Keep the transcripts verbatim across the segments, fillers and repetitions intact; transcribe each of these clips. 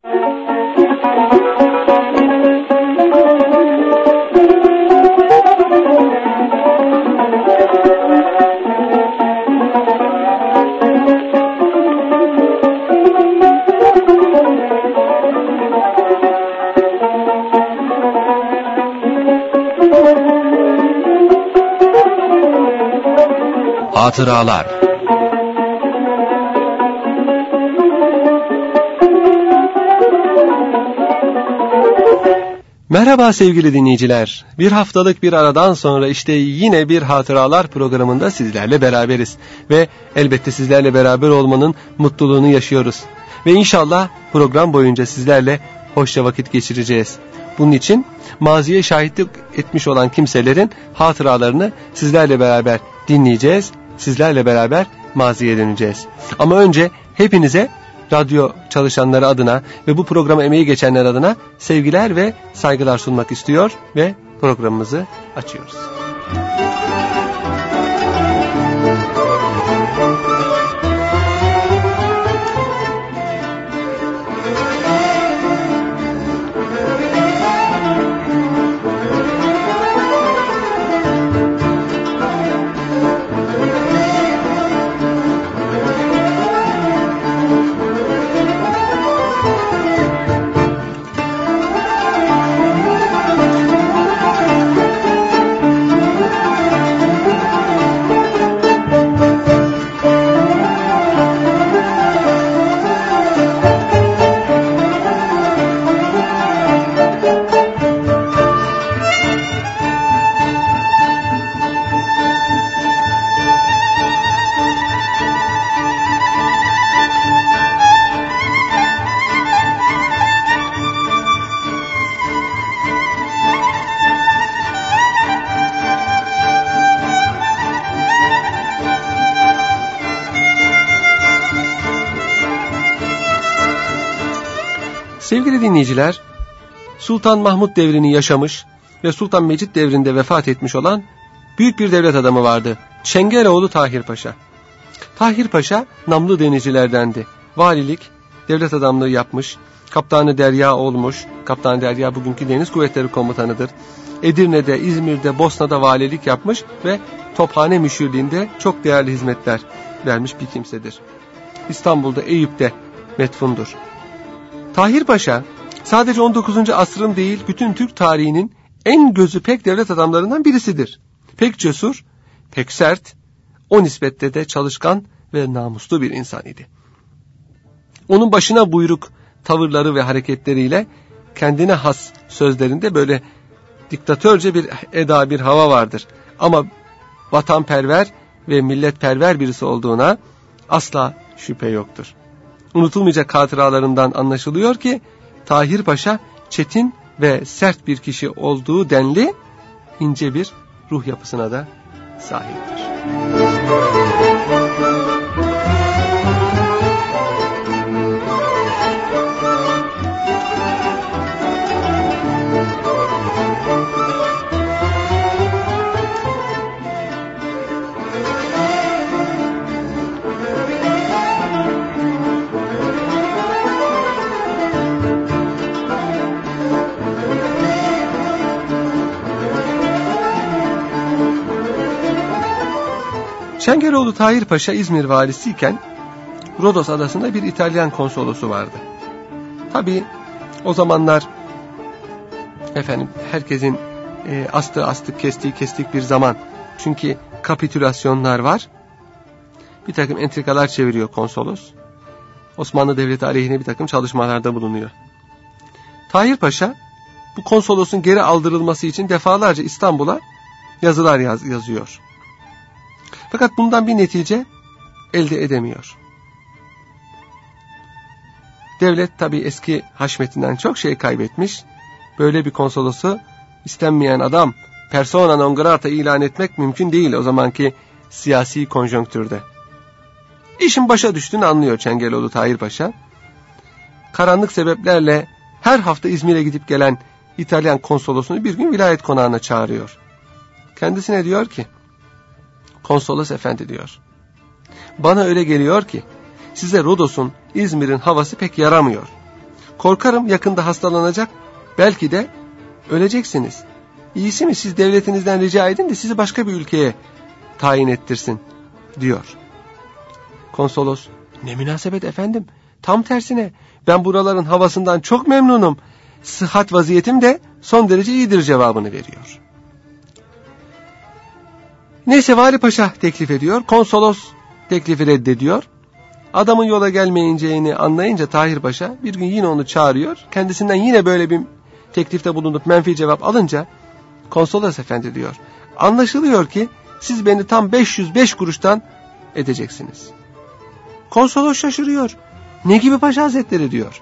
Hatıralar. Merhaba sevgili dinleyiciler. Bir haftalık bir aradan sonra işte yine bir hatıralar programında sizlerle beraberiz. Ve elbette sizlerle beraber olmanın mutluluğunu yaşıyoruz. Ve inşallah program boyunca sizlerle hoşça vakit geçireceğiz. Bunun için maziye şahitlik etmiş olan kimselerin hatıralarını sizlerle beraber dinleyeceğiz. Sizlerle beraber maziye döneceğiz. Ama önce hepinize radyo çalışanları adına ve bu programa emeği geçenler adına sevgiler ve saygılar sunmak istiyor ve programımızı açıyoruz. Sevgili dinleyiciler, Sultan Mahmud devrini yaşamış ve Sultan Mecid devrinde vefat etmiş olan büyük bir devlet adamı vardı. Çengeloğlu Tahir Paşa. Tahir Paşa namlı denizcilerdendi. Valilik, devlet adamlığı yapmış, Kaptanı Derya olmuş. Kaptanı Derya bugünkü Deniz Kuvvetleri Komutanı'dır. Edirne'de, İzmir'de, Bosna'da valilik yapmış ve Tophane Müşirliği'nde çok değerli hizmetler vermiş bir kimsedir. İstanbul'da, Eyüp'te metfundur. Tahir Paşa sadece on dokuzuncu asrın değil bütün Türk tarihinin en gözü pek devlet adamlarından birisidir. Pek cesur, pek sert, o nispette de çalışkan ve namuslu bir insan idi. Onun başına buyruk tavırları ve hareketleriyle kendine has sözlerinde böyle diktatörce bir eda, bir hava vardır. Ama vatanperver ve milletperver birisi olduğuna asla şüphe yoktur. Unutulmayacak hatıralarından anlaşılıyor ki Tahir Paşa çetin ve sert bir kişi olduğu denli ince bir ruh yapısına da sahiptir. Çengeloğlu Tahir Paşa İzmir valisiyken Rodos adasında bir İtalyan konsolosu vardı. Tabii o zamanlar efendim herkesin e, astığı astık kestiği kestik bir zaman. Çünkü kapitülasyonlar var. Bir takım entrikalar çeviriyor konsolos. Osmanlı Devleti aleyhine bir takım çalışmalarda bulunuyor. Tahir Paşa bu konsolosun geri aldırılması için defalarca İstanbul'a yazılar yaz, yazıyor. Fakat bundan bir netice elde edemiyor. Devlet tabii eski haşmetinden çok şey kaybetmiş. Böyle bir konsolosu istenmeyen adam persona non grata ilan etmek mümkün değil o zamanki siyasi konjonktürde. İşin başa düştüğünü anlıyor Çengeloğlu Tahir Paşa. Karanlık sebeplerle her hafta İzmir'e gidip gelen İtalyan konsolosunu bir gün vilayet konağına çağırıyor. Kendisine diyor ki, konsolos efendi diyor, bana öyle geliyor ki size Rodos'un, İzmir'in havası pek yaramıyor. Korkarım yakında hastalanacak, belki de öleceksiniz. İyisi mi siz devletinizden rica edin de sizi başka bir ülkeye tayin ettirsin diyor. Konsolos, ne münasebet efendim, tam tersine ben buraların havasından çok memnunum, sıhhat vaziyetim de son derece iyidir cevabını veriyor. Neyse Vali Paşa teklif ediyor, konsolos teklifi reddediyor. Adamın yola gelmeyeceğini anlayınca Tahir Paşa bir gün yine onu çağırıyor. Kendisinden yine böyle bir teklifte bulunup menfi cevap alınca konsolos efendi diyor, anlaşılıyor ki siz beni tam beş yüz beş kuruştan edeceksiniz. Konsolos şaşırıyor. Ne gibi Paşa Hazretleri diyor.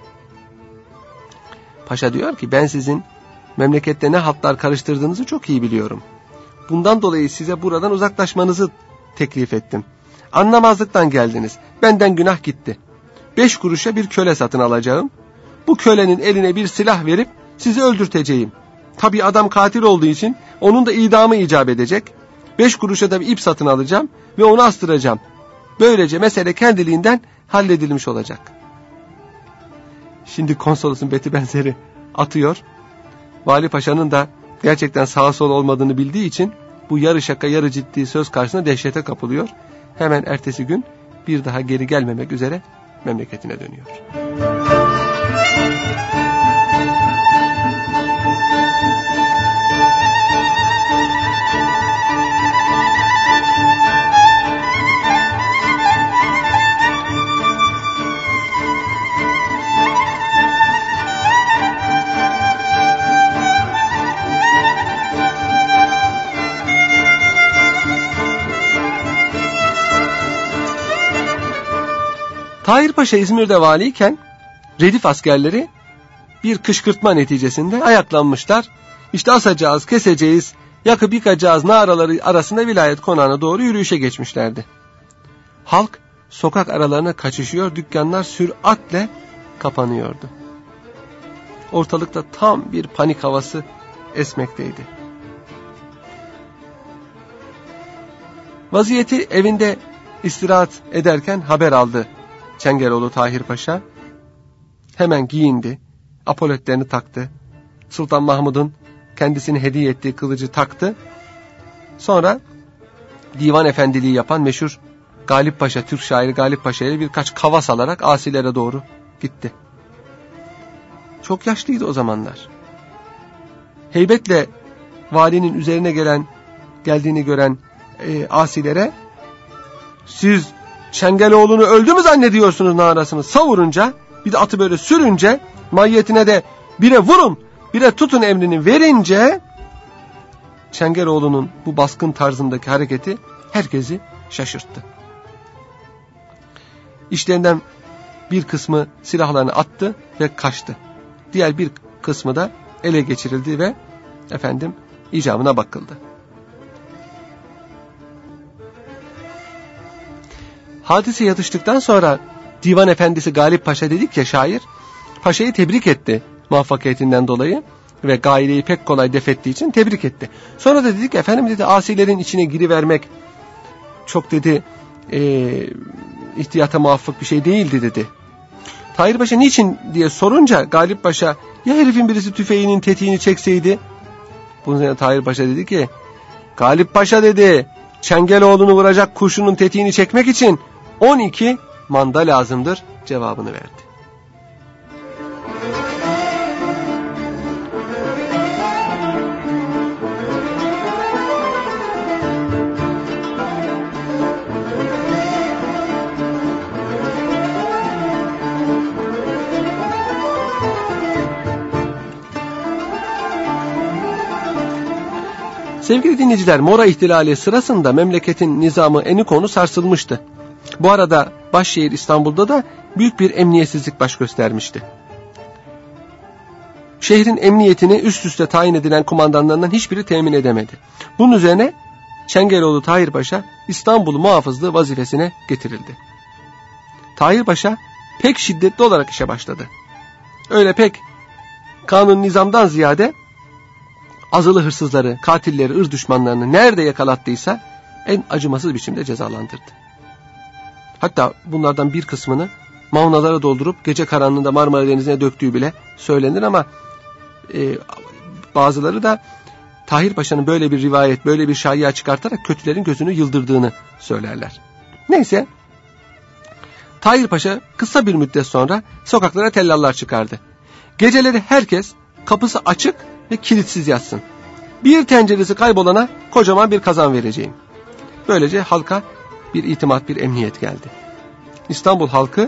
Paşa diyor ki ben sizin memlekette ne hatlar karıştırdığınızı çok iyi biliyorum. Bundan dolayı size buradan uzaklaşmanızı teklif ettim. Anlamazlıktan geldiniz. Benden günah gitti. Beş kuruşa bir köle satın alacağım. Bu kölenin eline bir silah verip sizi öldürteceğim. Tabii adam katil olduğu için onun da idamı icap edecek. Beş kuruşa da bir ip satın alacağım ve onu astıracağım. Böylece mesele kendiliğinden halledilmiş olacak. Şimdi konsolosun beti benzeri atıyor. Vali Paşa'nın da gerçekten sağa sola olmadığını bildiği için bu yarı şaka yarı ciddi söz karşısında dehşete kapılıyor. Hemen ertesi gün bir daha geri gelmemek üzere memleketine dönüyor. Tahir Paşa İzmir'de valiyken Redif askerleri bir kışkırtma neticesinde ayaklanmışlar. İşte asacağız, keseceğiz, yakıp yıkacağız naraları arasında vilayet konağına doğru yürüyüşe geçmişlerdi. Halk sokak aralarına kaçışıyor, dükkanlar süratle kapanıyordu. Ortalıkta tam bir panik havası esmekteydi. Vaziyeti evinde istirahat ederken haber aldı Çengeloğlu Tahir Paşa. Hemen giyindi, apoletlerini taktı. Sultan Mahmud'un kendisine hediye ettiği kılıcı taktı. Sonra divan efendiliği yapan meşhur Galip Paşa, Türk şairi Galip Paşa ile birkaç kavas alarak asilere doğru gitti. Çok yaşlıydı o zamanlar. Heybetle valinin üzerine gelen, geldiğini gören e, asilere, siz Çengeloğlu'nu öldü mü zannediyorsunuz narasını savurunca, bir de atı böyle sürünce, mahiyetine de bire vurun, bire tutun emrini verince, Çengeloğlu'nun bu baskın tarzındaki hareketi herkesi şaşırttı. İşlerinden bir kısmı silahlarını attı ve kaçtı. Diğer bir kısmı da ele geçirildi ve efendim icabına bakıldı. Hadise yatıştıktan sonra divan efendisi Galip Paşa dedik ya şair, paşayı tebrik etti muvaffakiyetinden dolayı ve gaileyi pek kolay def ettiği için tebrik etti. Sonra da dedik efendim dedi asilerin içine girivermek çok dedi e, ihtiyata muvaffak bir şey değildi dedi. Tahir Paşa niçin diye sorunca Galip Paşa ya herifin birisi tüfeğinin tetiğini çekseydi. Bunun üzerine Tahir Paşa dedi ki Galip Paşa dedi Çengeloğlu'nu vuracak kurşunun tetiğini çekmek için on iki manda lazımdır cevabını verdi. Sevgili dinleyiciler, Mora İhtilali sırasında memleketin nizamı enikonu sarsılmıştı. Bu arada başşehir İstanbul'da da büyük bir emniyetsizlik baş göstermişti. Şehrin emniyetini üst üste tayin edilen kumandanlarından hiçbiri temin edemedi. Bunun üzerine Çengeloğlu Tahir Paşa İstanbul muhafızlığı vazifesine getirildi. Tahir Paşa pek şiddetli olarak işe başladı. Öyle pek kanun nizamdan ziyade azılı hırsızları, katilleri, ırz düşmanlarını nerede yakalattıysa en acımasız biçimde cezalandırdı. Hatta bunlardan bir kısmını mavnalara doldurup gece karanlığında Marmara Denizi'ne döktüğü bile söylenir ama e, bazıları da Tahir Paşa'nın böyle bir rivayet, böyle bir şaiya çıkartarak kötülerin gözünü yıldırdığını söylerler. Neyse, Tahir Paşa kısa bir müddet sonra sokaklara tellallar çıkardı. Geceleri herkes kapısı açık ve kilitsiz yatsın. Bir tenceresi kaybolana kocaman bir kazan vereceğim. Böylece halka bir itimat, bir emniyet geldi. İstanbul halkı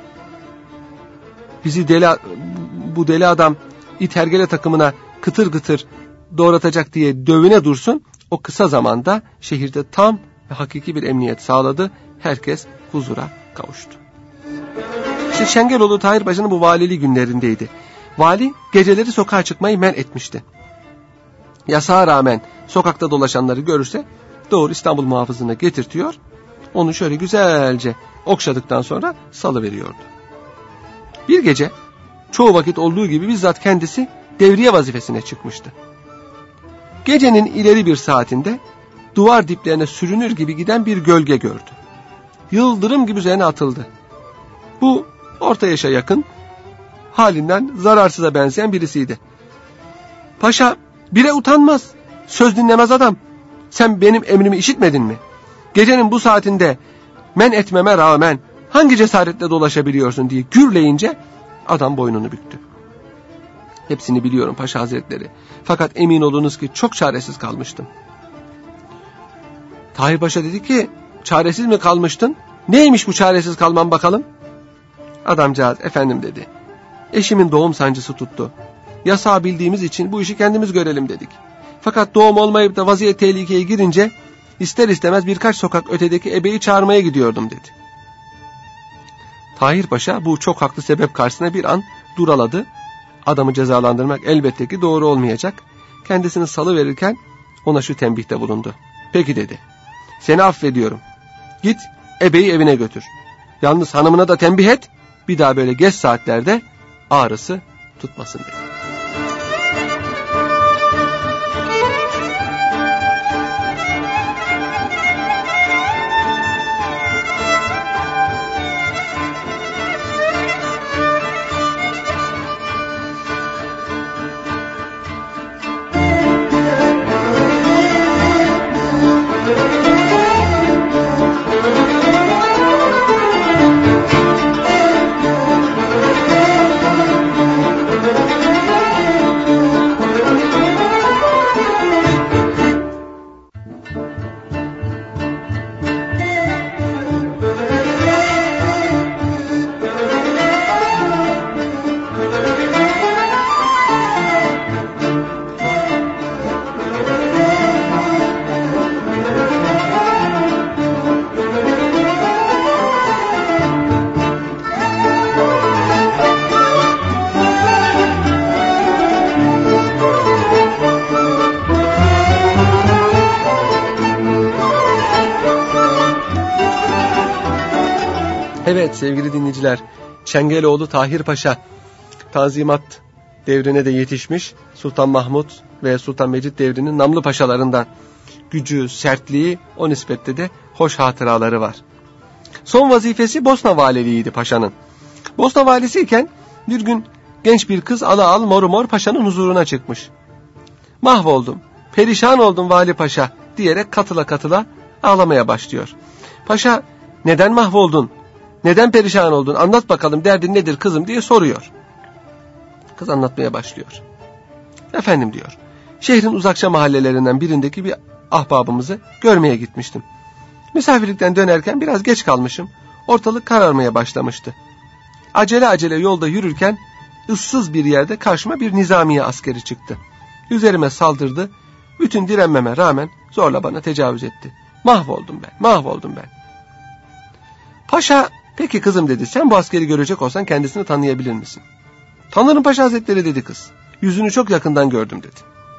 bizi deli, bu deli adam it hergele takımına kıtır kıtır doğratacak diye dövüne dursun, o kısa zamanda şehirde tam ve hakiki bir emniyet sağladı. Herkes huzura kavuştu. İşte Şengeloğlu Tahir Paşa'nın bu valiliği günlerindeydi. Vali geceleri sokağa çıkmayı men etmişti. Yasağa rağmen sokakta dolaşanları görürse doğru İstanbul muhafızına getirtiyor, onu şöyle güzelce okşadıktan sonra salıveriyordu. Bir gece çoğu vakit olduğu gibi bizzat kendisi devriye vazifesine çıkmıştı. Gecenin ileri bir saatinde duvar diplerine sürünür gibi giden bir gölge gördü. Yıldırım gibi üzerine atıldı. Bu orta yaşa yakın, halinden zararsıza benzeyen birisiydi. Paşa, bire utanmaz, söz dinlemez adam. Sen benim emrimi işitmedin mi? Gecenin bu saatinde men etmeme rağmen hangi cesaretle dolaşabiliyorsun diye gürleyince adam boynunu büktü. Hepsini biliyorum Paşa Hazretleri. Fakat emin olunuz ki çok çaresiz kalmıştım. Tahir Paşa dedi ki, çaresiz mi kalmıştın? Neymiş bu çaresiz kalman bakalım? Adamcağız, efendim dedi. Eşimin doğum sancısı tuttu. Yasağı bildiğimiz için bu işi kendimiz görelim dedik. Fakat doğum olmayıp da vaziyet tehlikeye girince ister istemez birkaç sokak ötedeki ebeyi çağırmaya gidiyordum dedi. Tahir Paşa bu çok haklı sebep karşısında bir an duraladı. Adamı cezalandırmak elbette ki doğru olmayacak. Kendisini salıverirken ona şu tembihte bulundu. Peki dedi. Seni affediyorum. Git ebeyi evine götür. Yalnız hanımına da tembih et. Bir daha böyle geç saatlerde ağrısı tutmasın dedi. Evet sevgili dinleyiciler, Çengeloğlu Tahir Paşa Tanzimat devrine de yetişmiş, Sultan Mahmut ve Sultan Mecit devrinin namlı paşalarından. Gücü, sertliği, o nispette de hoş hatıraları var. Son vazifesi Bosna valiliğiydi paşanın. Bosna valisiyken bir gün genç bir kız ala al mor mor paşanın huzuruna çıkmış. Mahvoldum, perişan oldum vali paşa diyerek katıla katıla ağlamaya başlıyor. Paşa, neden mahvoldun? Neden perişan oldun? Anlat bakalım, derdin nedir kızım diye soruyor. Kız anlatmaya başlıyor. Efendim diyor, şehrin uzakça mahallelerinden birindeki bir ahbabımızı görmeye gitmiştim. Misafirlikten dönerken biraz geç kalmışım. Ortalık kararmaya başlamıştı. Acele acele yolda yürürken ıssız bir yerde karşıma bir nizamiye askeri çıktı. Üzerime saldırdı. Bütün direnmeme rağmen zorla bana tecavüz etti. Mahvoldum ben, mahvoldum ben. Paşa, peki kızım dedi, sen bu askeri görecek olsan kendisini tanıyabilir misin? Tanırım Paşa Hazretleri dedi kız. Yüzünü çok yakından gördüm dedi.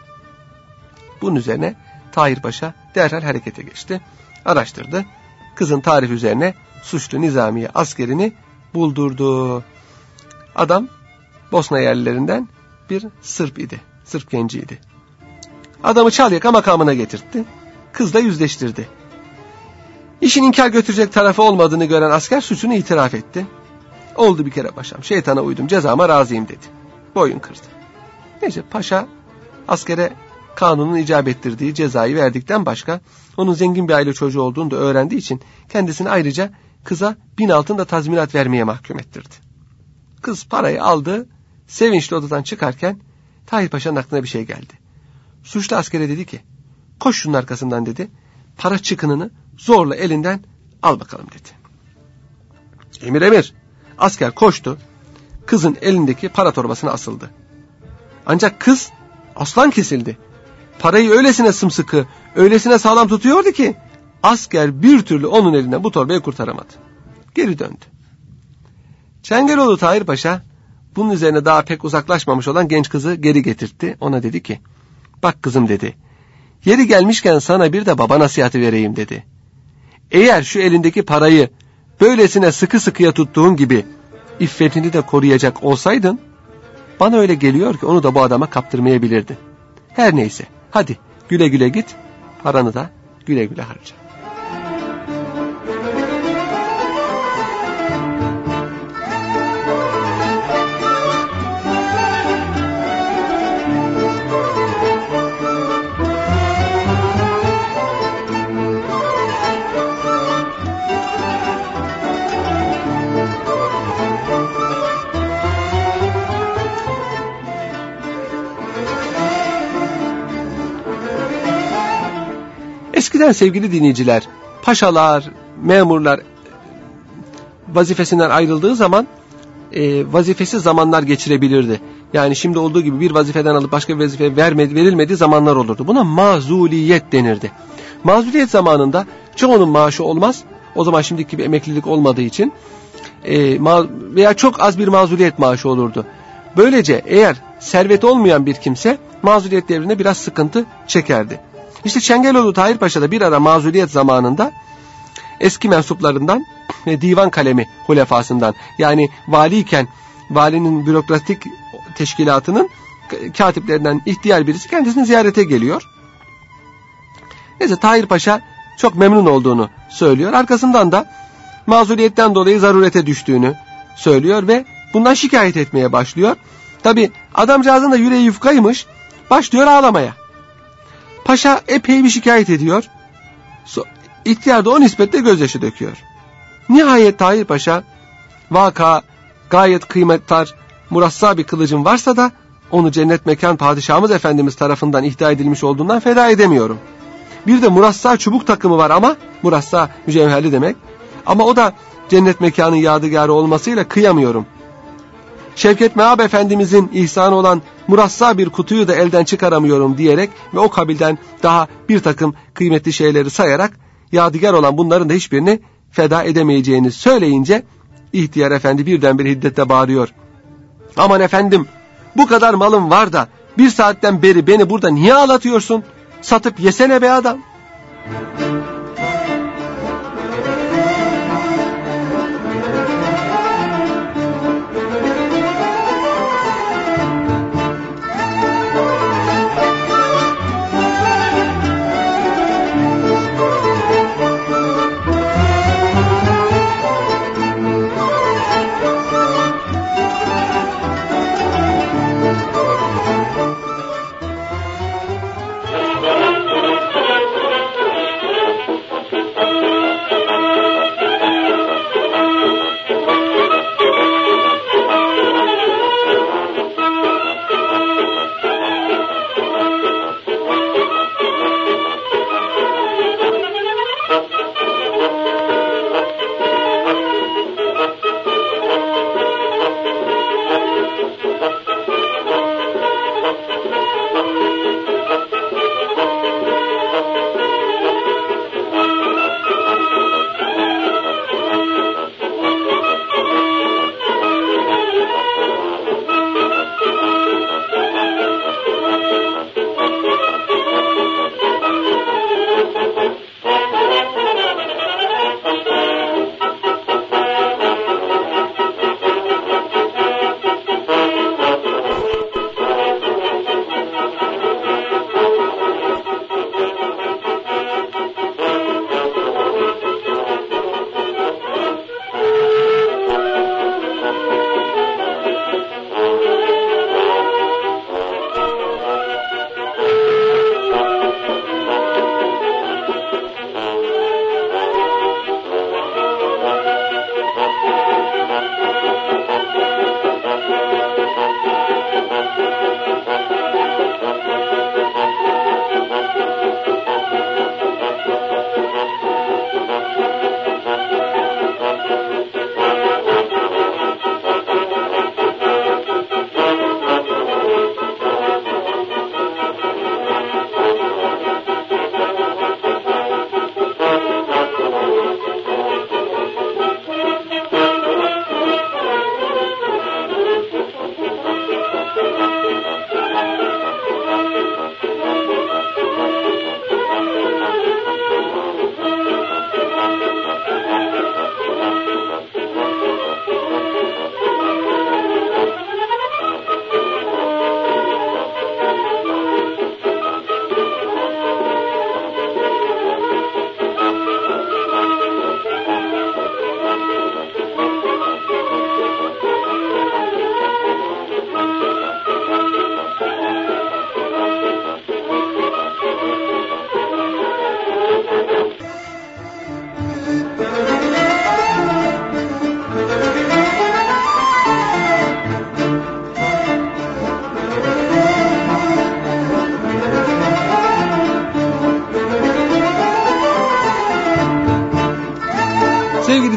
Bunun üzerine Tahir Paşa derhal harekete geçti. Araştırdı. Kızın tarifi üzerine suçlu nizamiye askerini buldurdu. Adam Bosna yerlilerinden bir Sırp idi. Sırp genciydi. Adamı Çalyaka makamına getirtti. Kızla yüzleştirdi. İşin inkar götürecek tarafı olmadığını gören asker suçunu itiraf etti. Oldu bir kere paşam, şeytana uydum, cezama razıyım dedi. Boyun kırdı. Neyse paşa askere kanunun icap ettirdiği cezayı verdikten başka onun zengin bir aile çocuğu olduğunu da öğrendiği için kendisini ayrıca kıza bin altın da tazminat vermeye mahkum ettirdi. Kız parayı aldı, sevinçli odadan çıkarken Tahir Paşa'nın aklına bir şey geldi. Suçlu askere dedi ki, koş şunun arkasından dedi, para çıkınını zorla elinden al bakalım dedi. Emir emir. Asker koştu, kızın elindeki para torbasına asıldı. Ancak kız aslan kesildi. Parayı öylesine sımsıkı, öylesine sağlam tutuyordu ki asker bir türlü onun elinden bu torbayı kurtaramadı. Geri döndü. Çengeloğlu Tahir Paşa bunun üzerine daha pek uzaklaşmamış olan genç kızı geri getirtti. Ona dedi ki, bak kızım dedi, yeri gelmişken sana bir de baba nasihatı vereyim dedi. Eğer şu elindeki parayı böylesine sıkı sıkıya tuttuğun gibi iffetini de koruyacak olsaydın, bana öyle geliyor ki onu da bu adama kaptırmayabilirdin. Her neyse, hadi güle güle git, paranı da güle güle harca. Eskiden sevgili dinleyiciler, paşalar, memurlar vazifesinden ayrıldığı zaman e, vazifesiz zamanlar geçirebilirdi. Yani şimdi olduğu gibi bir vazifeden alıp başka bir vazifeye vermedi, verilmediği zamanlar olurdu. Buna mazuliyet denirdi. Mazuliyet zamanında çoğunun maaşı olmaz. O zaman şimdiki gibi emeklilik olmadığı için e, veya çok az bir mazuliyet maaşı olurdu. Böylece eğer serveti olmayan bir kimse mazuliyet devrinde biraz sıkıntı çekerdi. İşte Çengeloğlu Tahir Paşa da bir ara mazuliyet zamanında eski mensuplarından ve divan kalemi hulefasından, yani valiyken valinin bürokratik teşkilatının katiplerinden ihtiyar birisi kendisini ziyarete geliyor. Neyse Tahir Paşa çok memnun olduğunu söylüyor. Arkasından da mazuliyetten dolayı zarurete düştüğünü söylüyor ve bundan şikayet etmeye başlıyor. Tabi adamcağızın da yüreği yufkaymış, başlıyor ağlamaya. Paşa epey bir şikayet ediyor. İhtiyar da o nispetle gözyaşı döküyor. Nihayet Tahir Paşa, vaka gayet kıymettar, murassa bir kılıcım varsa da onu cennet mekan padişahımız efendimiz tarafından ihda edilmiş olduğundan feda edemiyorum. Bir de murassa çubuk takımı var ama murassa mücevherli demek. Ama o da cennet mekanın yadigarı olmasıyla kıyamıyorum. Şevket Meab Efendimizin ihsanı olan murassa bir kutuyu da elden çıkaramıyorum diyerek ve o kabilden daha bir takım kıymetli şeyleri sayarak yadigar olan bunların da hiçbirini feda edemeyeceğini söyleyince ihtiyar efendi birdenbire hiddetle bağırıyor. Aman efendim, bu kadar malım var da bir saatten beri beni burada niye ağlatıyorsun? Satıp yesene be adam.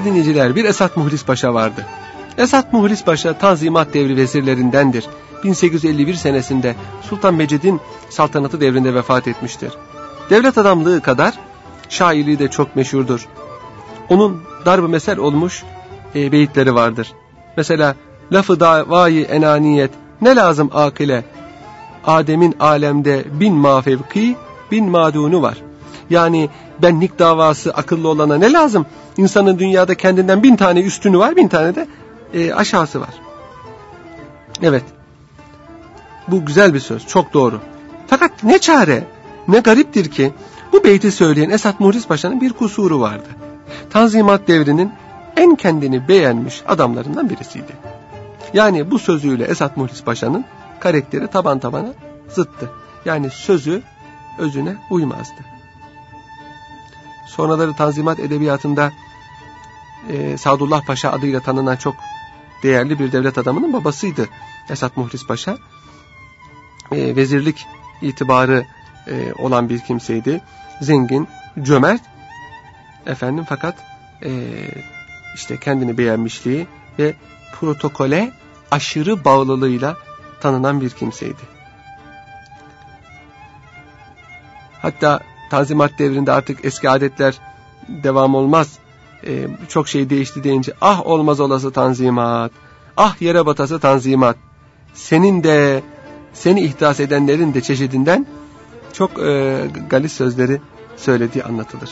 dinleyiciler, bir Esat Muhlis Paşa vardı. Esat Muhlis Paşa Tanzimat devri vezirlerindendir. bin sekiz yüz elli bir senesinde Sultan Mecid'in saltanatı devrinde vefat etmiştir. Devlet adamlığı kadar şairliği de çok meşhurdur. Onun darb-ı mesel olmuş e, beyitleri vardır. Mesela lafı davayı enaniyet ne lazım akile, Adem'in alemde bin mafevki bin madunu var. Yani benlik davası akıllı olana ne lazım? İnsanın dünyada kendinden bin tane üstünü var, bin tane de e, aşağısı var. Evet, bu güzel bir söz, çok doğru. Fakat ne çare, ne gariptir ki bu beyti söyleyen Esat Muhlis Paşa'nın bir kusuru vardı. Tanzimat devrinin en kendini beğenmiş adamlarından birisiydi. Yani bu sözüyle Esat Muhlis Paşa'nın karakteri taban tabana zıttı. Yani sözü özüne uymazdı. Sonraları Tanzimat edebiyatında e, Sadullah Paşa adıyla tanınan çok değerli bir devlet adamının babasıydı Esat Muhlis Paşa. E, vezirlik itibarı e, olan bir kimseydi. Zengin, cömert, efendim fakat e, işte kendini beğenmişliği ve protokole aşırı bağlılığıyla tanınan bir kimseydi. Hatta Tanzimat devrinde artık eski adetler devam olmaz. Ee, çok şey değişti deyince ah olmaz olası Tanzimat, ah yere batası Tanzimat. Senin de seni ihdas edenlerin de çeşidinden çok e, galis sözleri söylediği anlatılır.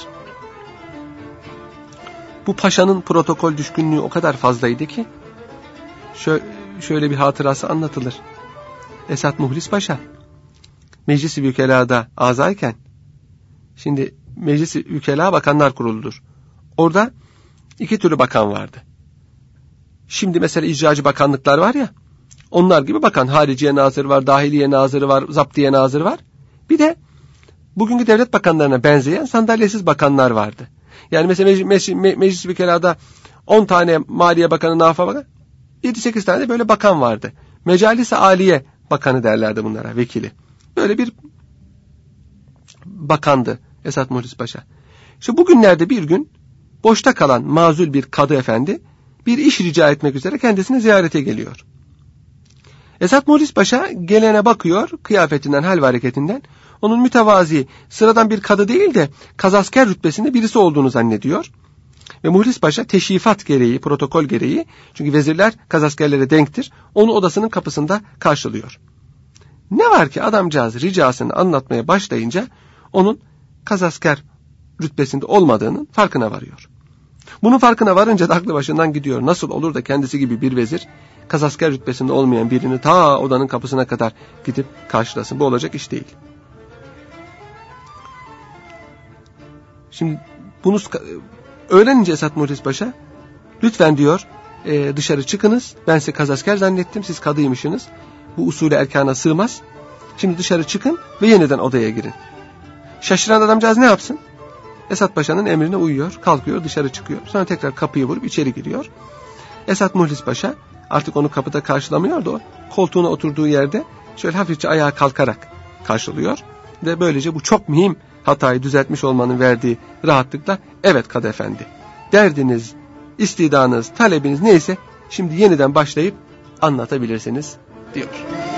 Bu paşanın protokol düşkünlüğü o kadar fazlaydı ki şöyle, şöyle bir hatırası anlatılır. Esat Muhlis Paşa Meclis-i Bükelâ'da azayken, şimdi Meclis-i Bükelâ Bakanlar Kurulu'dur. Orada iki türlü bakan vardı. Şimdi mesela icracı bakanlıklar var ya, onlar gibi bakan, hariciye nazırı var, dahiliye nazırı var, zaptiye nazırı var. Bir de bugünkü devlet bakanlarına benzeyen sandalyesiz bakanlar vardı. Yani mesela Meclis, Meclis, Meclis-i Bükelâ'da on tane Maliye Bakanı, Nafa Bakanı, yedi sekiz tane de böyle bakan vardı. Mecalis-i Aliye Bakanı derlerdi bunlara, vekili. Böyle bir bakandı Esat Muhlis Paşa. İşte bugünlerde bir gün boşta kalan mazul bir kadı efendi bir iş rica etmek üzere kendisine ziyarete geliyor. Esat Muhlis Paşa gelene bakıyor, kıyafetinden, hal ve hareketinden onun mütevazi, sıradan bir kadı değil de kazasker rütbesinde birisi olduğunu zannediyor. Ve Muhlis Paşa teşrifat gereği, protokol gereği, çünkü vezirler kazaskerlere denktir, onu odasının kapısında karşılıyor. Ne var ki adamcağız ricasını anlatmaya başlayınca onun kazasker rütbesinde olmadığının farkına varıyor. Bunun farkına varınca da aklı başından gidiyor. Nasıl olur da kendisi gibi bir vezir kazasker rütbesinde olmayan birini ta odanın kapısına kadar gidip karşılasın? Bu olacak iş değil. Şimdi bunu öğrenince Esat Muhlis Paşa lütfen diyor e, dışarı çıkınız. Ben sizi kazasker zannettim, siz kadıymışsınız. Bu usulü erkana sığmaz. Şimdi dışarı çıkın ve yeniden odaya girin. Şaşıran adamcağız ne yapsın? Esat Paşa'nın emrine uyuyor, kalkıyor, dışarı çıkıyor. Sonra tekrar kapıyı vurup içeri giriyor. Esat Muhlis Paşa artık onu kapıda karşılamıyor da o koltuğuna oturduğu yerde şöyle hafifçe ayağa kalkarak karşılıyor. Ve böylece bu çok mühim hatayı düzeltmiş olmanın verdiği rahatlıkla evet Kadı Efendi, derdiniz, istidanız, talebiniz neyse şimdi yeniden başlayıp anlatabilirsiniz diyor.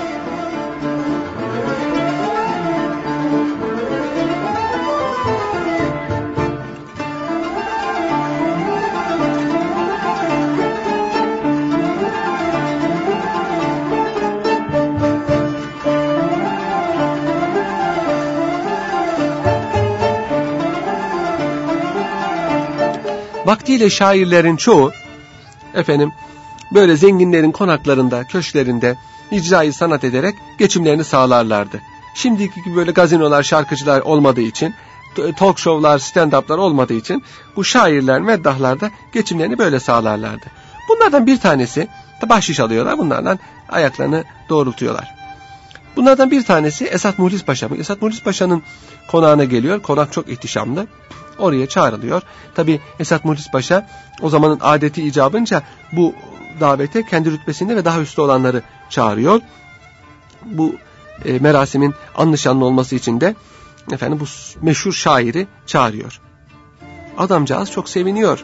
Vaktiyle şairlerin çoğu efendim böyle zenginlerin konaklarında, köşklerinde icrayı sanat ederek geçimlerini sağlarlardı. Şimdiki gibi böyle gazinolar, şarkıcılar olmadığı için, talk show'lar, stand-up'lar olmadığı için bu şairler, meddahlar da geçimlerini böyle sağlarlardı. Bunlardan bir tanesi da bahşiş alıyorlar, bunlardan ayaklarını doğrultuyorlar. Bunlardan bir tanesi Esat Muhlis Paşa. Esat Muhlis Paşa'nın konağına geliyor. Konak çok ihtişamlı. Oraya çağrılıyor. Tabi Esat Muhlis Paşa o zamanın adeti icabınca bu davete kendi rütbesinde ve daha üstte olanları çağırıyor. Bu e, merasimin anlaşılır olması için de efendim bu meşhur şairi çağırıyor. Adamcağız çok seviniyor.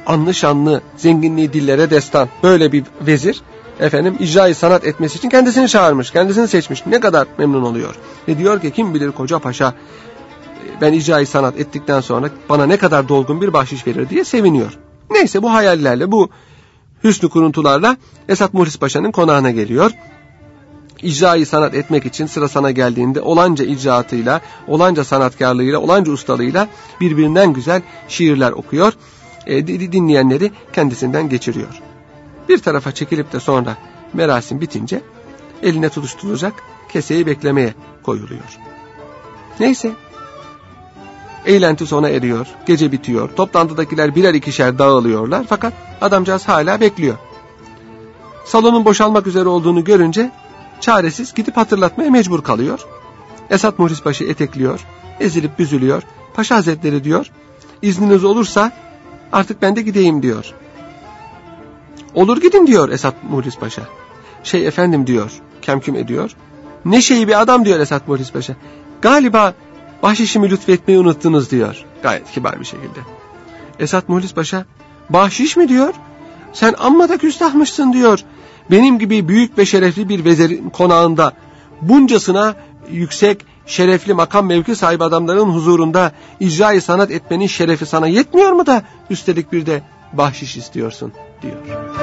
anlı şanlı, zenginliği dillere destan böyle bir vezir efendim icra-i sanat etmesi için kendisini çağırmış, kendisini seçmiş. Ne kadar memnun oluyor. Ve diyor ki kim bilir koca paşa ben icra-i sanat ettikten sonra bana ne kadar dolgun bir bahşiş verir diye seviniyor. Neyse bu hayallerle, bu hüsnü kuruntularla Esat Muhlis Paşa'nın konağına geliyor. İcra-i sanat etmek için sıra sana geldiğinde olanca icraatıyla, olanca sanatkarlığıyla, olanca ustalığıyla birbirinden güzel şiirler okuyor. E, dinleyenleri kendisinden geçiriyor. Bir tarafa çekilip de sonra merasim bitince eline tutuşturulacak keseyi beklemeye koyuluyor. Neyse. Eğlenti sona eriyor, gece bitiyor, toplantıdakiler birer ikişer dağılıyorlar fakat adamcağız hala bekliyor. Salonun boşalmak üzere olduğunu görünce çaresiz gidip hatırlatmaya mecbur kalıyor. Esat Muhlis Paşa etekliyor, ezilip büzülüyor. Paşa Hazretleri diyor, izniniz olursa artık ben de gideyim diyor. Olur gidin diyor Esat Muhlis Paşa. Şey efendim diyor, kemküm ediyor. Ne şeyi bir adam diyor Esat Muhlis Paşa. Galiba bahşişimi lütfetmeyi unuttunuz diyor. Gayet kibar bir şekilde. Esat Muhlis Paşa, bahşiş mi diyor? Sen amma da küstahmışsın diyor. Benim gibi büyük ve şerefli bir vezirin konağında buncasına yüksek, şerefli makam mevki sahibi adamların huzurunda icra-i sanat etmenin şerefi sana yetmiyor mu da üstelik bir de bahşiş istiyorsun diyor.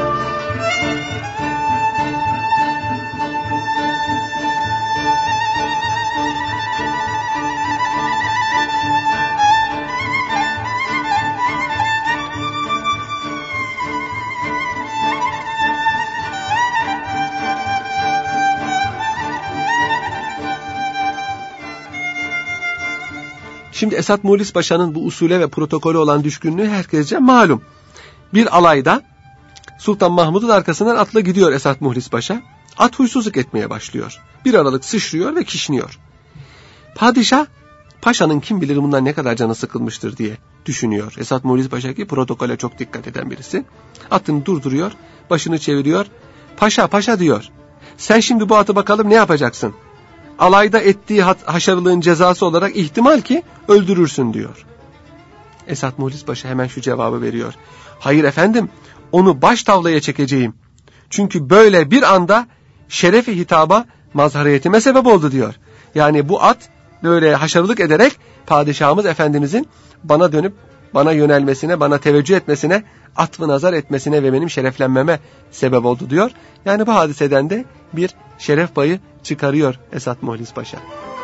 Şimdi Esat Muhlis Paşa'nın bu usule ve protokole olan düşkünlüğü herkesce malum. Bir alayda Sultan Mahmud'un arkasından atla gidiyor Esat Muhlis Paşa. At huysuzluk etmeye başlıyor. Bir aralık sıçrıyor ve kişniyor. Padişah, paşanın kim bilir bundan ne kadar canı sıkılmıştır diye düşünüyor. Esat Muhlis Paşa ki protokole çok dikkat eden birisi. Atını durduruyor, başını çeviriyor. Paşa, paşa diyor. Sen şimdi bu atı bakalım ne yapacaksın? Alayda ettiği haşarılığın cezası olarak ihtimal ki öldürürsün diyor. Esat Muhlis Paşa hemen şu cevabı veriyor. Hayır efendim, onu baş tavlaya çekeceğim. Çünkü böyle bir anda şerefi hitaba mazhariyetime sebep oldu diyor. Yani bu at böyle haşarılık ederek padişahımız efendimizin bana dönüp bana yönelmesine, bana teveccüh etmesine, atfı nazar etmesine ve benim şereflenmeme sebep oldu diyor. Yani bu hadiseden de bir şeref payı çıkarıyor Esat Muhlis Paşa.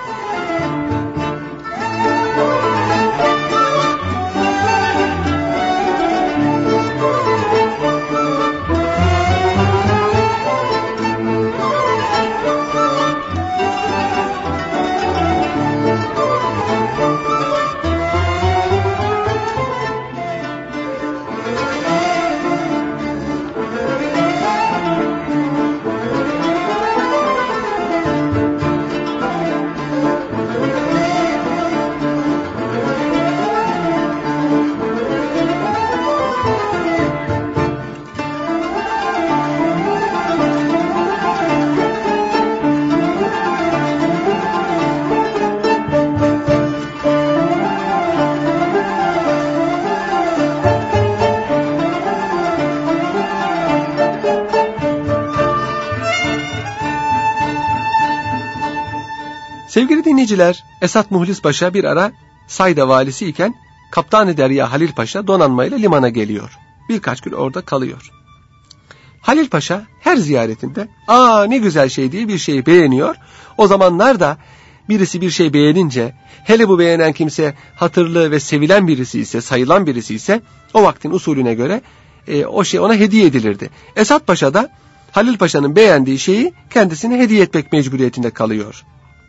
Sevgili dinleyiciler, Esat Muhlis Paşa bir ara Sayda valisi iken Kaptan-ı Derya Halil Paşa donanmayla limana geliyor. Birkaç gün orada kalıyor. Halil Paşa her ziyaretinde ''Aa ne güzel şey'' diye bir şeyi beğeniyor. O zamanlar da birisi bir şey beğenince, hele bu beğenen kimse hatırlı ve sevilen birisi ise, sayılan birisi ise o vaktin usulüne göre e, o şey ona hediye edilirdi. Esat Paşa da Halil Paşa'nın beğendiği şeyi kendisine hediye etmek mecburiyetinde kalıyor.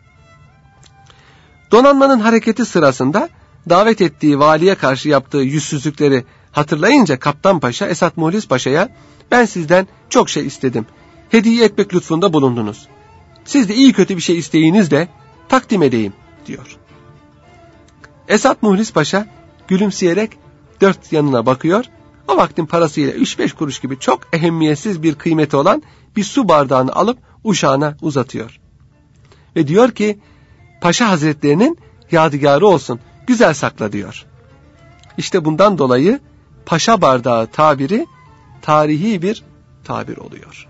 Donanmanın hareketi sırasında davet ettiği valiye karşı yaptığı yüzsüzlükleri hatırlayınca Kaptan Paşa Esat Muhlis Paşa'ya ''Ben sizden çok şey istedim. Hediye etmek lütfunda bulundunuz. Siz de iyi kötü bir şey isteyiniz de takdim edeyim'' diyor. Esat Muhlis Paşa gülümseyerek dört yanına bakıyor. O vaktin parasıyla üç beş kuruş gibi çok ehemmiyetsiz bir kıymeti olan bir su bardağını alıp uşağına uzatıyor. Ve diyor ki Paşa Hazretlerinin yadigarı olsun, güzel sakla diyor. İşte bundan dolayı paşa bardağı tabiri tarihi bir tabir oluyor.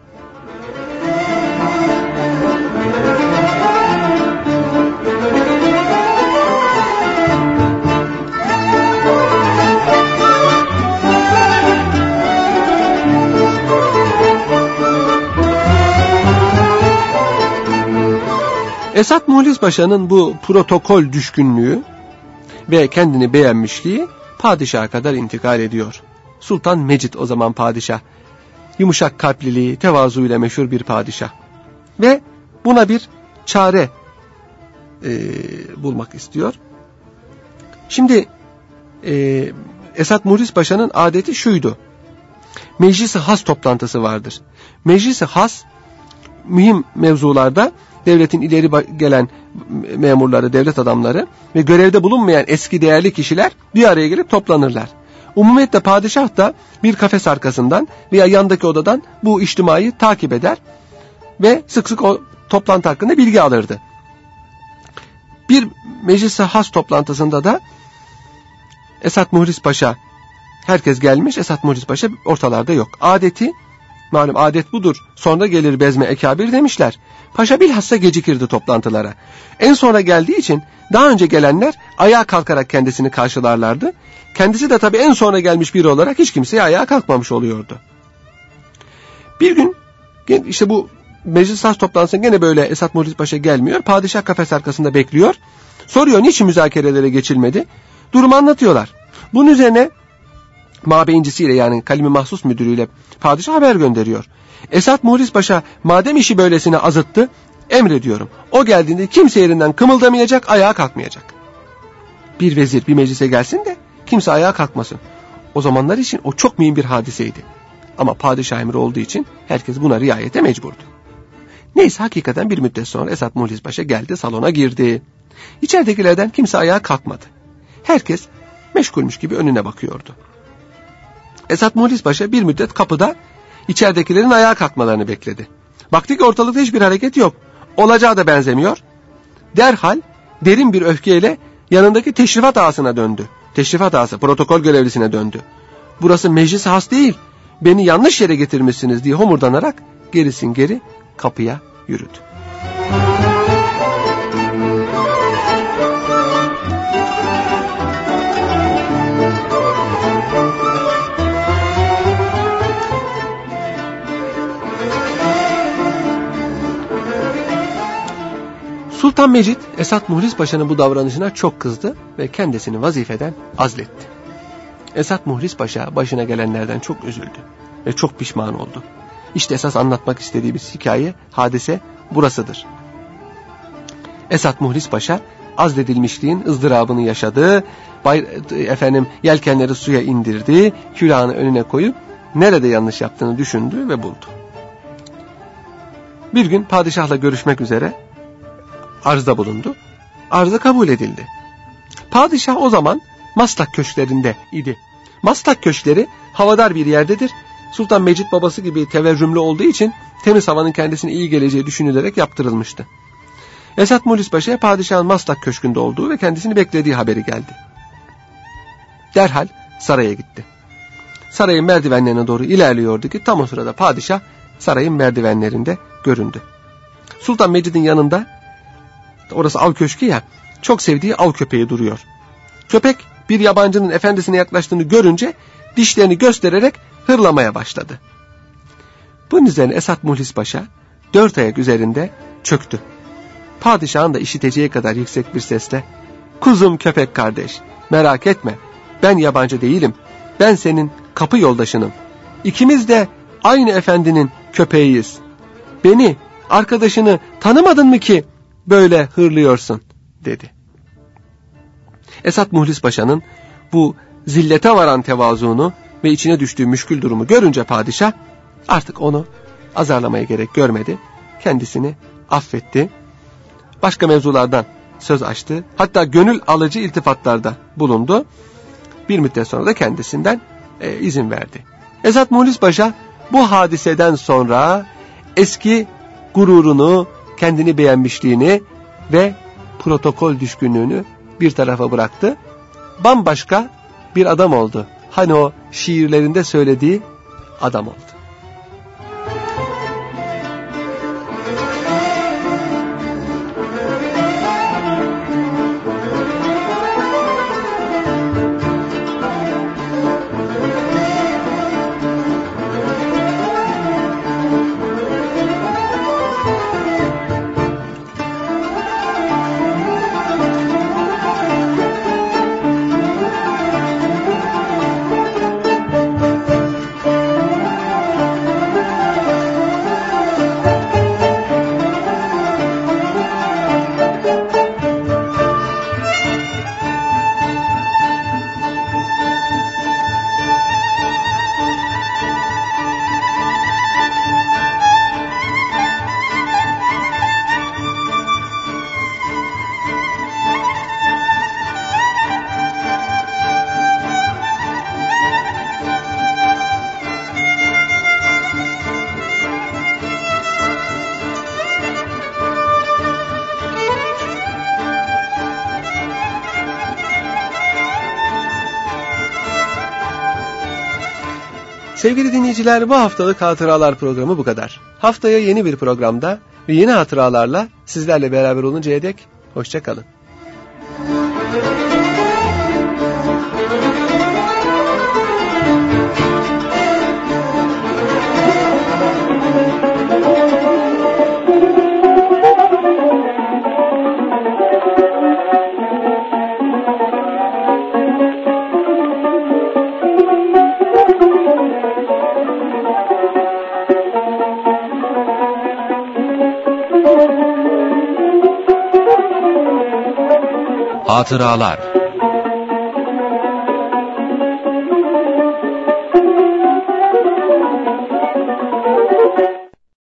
Esat Muhlis Paşa'nın bu protokol düşkünlüğü ve kendini beğenmişliği padişaha kadar intikal ediyor. Sultan Mecid o zaman padişah. Yumuşak kalpliliği, tevazuyla meşhur bir padişah. Ve buna bir çare e, bulmak istiyor. Şimdi e, Esat Muhlis Paşa'nın adeti şuydu. Meclis-i Has toplantısı vardır. Meclis-i Has mühim mevzularda devletin ileri gelen memurları, devlet adamları ve görevde bulunmayan eski değerli kişiler bir araya gelip toplanırlar. Umumiyetle padişah da bir kafes arkasından veya yandaki odadan bu içtimayı takip eder ve sık sık o toplantı hakkında bilgi alırdı. Bir meclis-i has toplantısında da Esat Muhlis Paşa, herkes gelmiş, Esat Muhlis Paşa ortalarda yok. Adeti, malum adet budur, sonra gelir bezme ekabir demişler. Paşa bilhassa gecikirdi toplantılara. En sonra geldiği için daha önce gelenler ayağa kalkarak kendisini karşılarlardı. Kendisi de tabii en sonra gelmiş biri olarak hiç kimseye ayağa kalkmamış oluyordu. Bir gün işte bu meclis has toplantısında gene böyle Esat Muhlis Paşa gelmiyor. Padişah kafes arkasında bekliyor. Soruyor niçin müzakerelere geçilmedi? Durumu anlatıyorlar. Bunun üzerine mabeyincisiyle, yani kalemi mahsus müdürüyle padişah haber gönderiyor. Esat Muhlis Paşa madem işi böylesine azıttı, emrediyorum. O geldiğinde kimse yerinden kımıldamayacak, ayağa kalkmayacak. Bir vezir bir meclise gelsin de kimse ayağa kalkmasın. O zamanlar için o çok mühim bir hadiseydi. Ama padişah emri olduğu için herkes buna riayete mecburdu. Neyse, hakikaten bir müddet sonra Esat Muhlis Paşa geldi, salona girdi. İçeridekilerden kimse ayağa kalkmadı. Herkes meşgulmüş gibi önüne bakıyordu. Esat Muhlis Paşa bir müddet kapıda içeridekilerin ayağa kalkmalarını bekledi. Baktı ki ortalıkta hiçbir hareket yok. Olacağı da benzemiyor. Derhal derin bir öfkeyle yanındaki teşrifat ağasına döndü. Teşrifat ağası protokol görevlisine döndü. Burası meclis-i has değil, beni yanlış yere getirmişsiniz diye homurdanarak gerisin geri kapıya yürüdü. Sultan Mecid, Esat Muhlis Paşa'nın bu davranışına çok kızdı ve kendisini vazifeden azletti. Esat Muhlis Paşa başına gelenlerden çok üzüldü ve çok pişman oldu. İşte esas anlatmak istediği bir hikaye, hadise burasıdır. Esat Muhlis Paşa azledilmişliğin ızdırabını yaşadı, bay, efendim yelkenleri suya indirdi, külahını önüne koyup nerede yanlış yaptığını düşündü ve buldu. Bir gün padişahla görüşmek üzere arzda bulundu. Arzı kabul edildi. Padişah o zaman Maslak köşklerinde idi. Maslak köşkleri havadar bir yerdedir. Sultan Mecid babası gibi teverrümlü olduğu için temiz havanın kendisine iyi geleceği düşünülerek yaptırılmıştı. Esat Muhlis Paşa'ya padişahın Maslak köşkünde olduğu ve kendisini beklediği haberi geldi. Derhal saraya gitti. Sarayın merdivenlerine doğru ilerliyordu ki tam o sırada padişah sarayın merdivenlerinde göründü. Sultan Mecid'in yanında, orası av köşkü ya, çok sevdiği av köpeği duruyor. Köpek bir yabancının efendisine yaklaştığını görünce dişlerini göstererek hırlamaya başladı. Bunun üzerine Esat Muhlis Paşa dört ayak üzerinde çöktü. Padişahın da işiteceği kadar yüksek bir sesle, "Kuzum köpek kardeş, merak etme, ben yabancı değilim, ben senin kapı yoldaşınım. İkimiz de aynı efendinin köpeğiyiz. Beni, arkadaşını tanımadın mı ki böyle hırlıyorsun?" dedi. Esat Muhlis Paşa'nın bu zillete varan tevazuunu ve içine düştüğü müşkül durumu görünce padişah artık onu azarlamaya gerek görmedi. Kendisini affetti. Başka mevzulardan söz açtı. Hatta gönül alıcı iltifatlarda bulundu. Bir müddet sonra da kendisinden e, izin verdi. Esat Muhlis Paşa bu hadiseden sonra eski gururunu, kendini beğenmişliğini ve protokol düşkünlüğünü bir tarafa bıraktı. Bambaşka bir adam oldu. Hani o şiirlerinde söylediği adam oldu. Sevgili dinleyiciler, bu haftalık Hatıralar programı bu kadar. Haftaya yeni bir programda ve yeni hatıralarla sizlerle beraber oluncaya dek hoşça kalın. Hatıralar.